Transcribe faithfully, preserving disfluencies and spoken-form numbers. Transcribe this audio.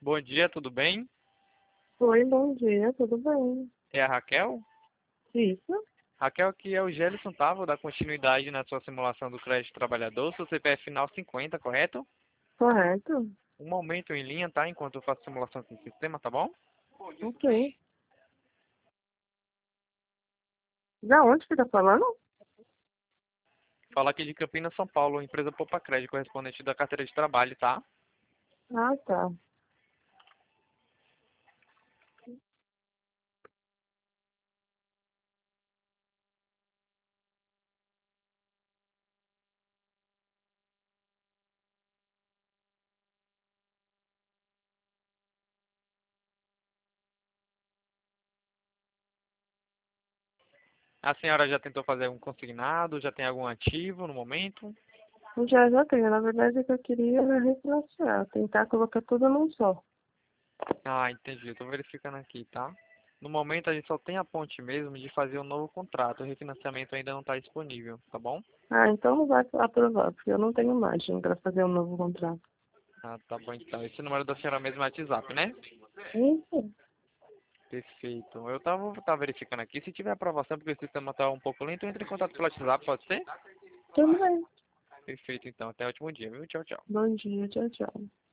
Bom dia, tudo bem? Oi, bom dia, tudo bem? É a Raquel? Isso, Raquel, aqui é o Gelson, tá? Vou dar continuidade na sua simulação do crédito trabalhador, seu C P F final cinquenta, correto? correto? Um momento em linha, tá? Enquanto eu faço a simulação aqui no sistema, tá bom? Ok. Da onde que tá falando? Fala aqui de Campinas, São Paulo, empresa Poupa Crédito, correspondente da carteira de trabalho, tá? Ah, tá. A senhora já tentou fazer um consignado, já tem algum ativo no momento? Já, já tenho. Na verdade, o que eu queria era refinanciar, tentar colocar tudo num só. Ah, entendi, eu tô verificando aqui, tá? No momento a gente só tem a ponte mesmo de fazer um novo contrato, o refinanciamento ainda não está disponível, tá bom? Ah, então não vai aprovar, porque eu não tenho margem para fazer um novo contrato. Ah, tá bom então. Esse número da senhora mesmo é WhatsApp, né? Isso, Perfeito. Eu tava, tava verificando aqui. Se tiver aprovação, porque o sistema tá um pouco lento, entre em contato pelo WhatsApp, pode ser? tudo bem. Perfeito, então. Até o último dia, viu? Tchau, tchau. Bom dia, tchau, tchau.